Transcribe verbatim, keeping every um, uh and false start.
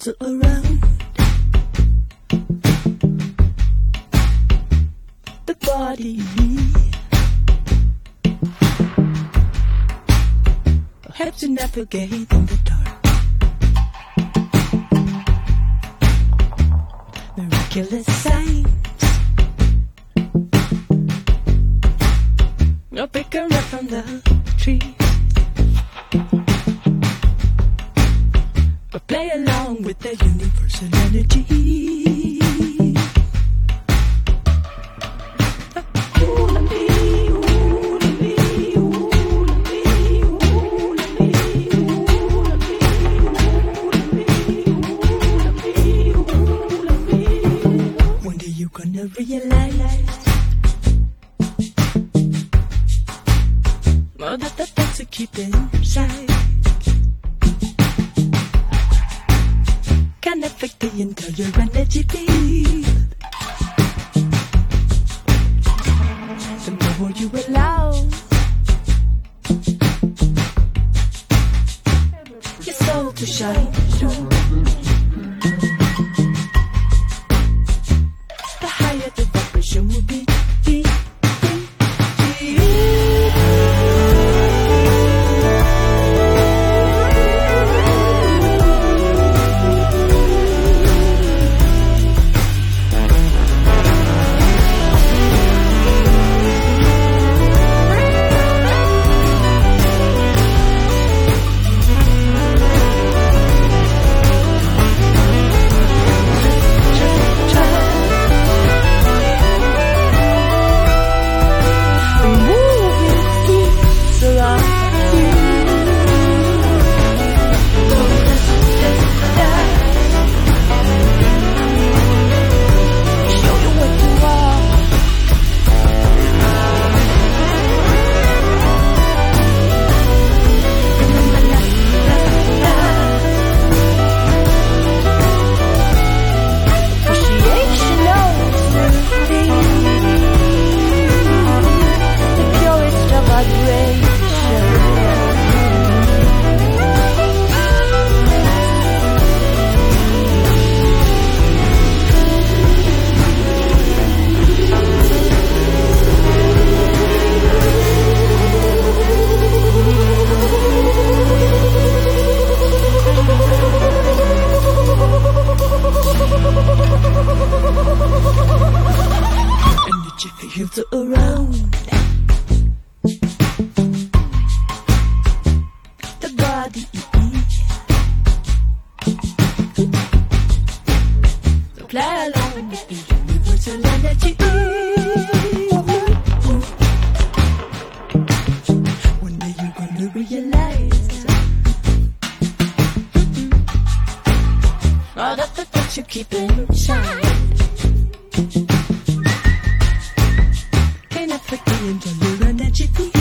filter around the body. Helps you navigate in the dark. Miraculous signs. You'll pick her up from the tree. Or play along with the universal energy. Realize all that the thoughts you keep inside can affect the entire energy field. The more you allow your soul to shine through, will be, be, be, be. Filter around the body. So play along with the universal energy. One day you're gonna realize all of the thoughts you keep inside. Affect the entire energy.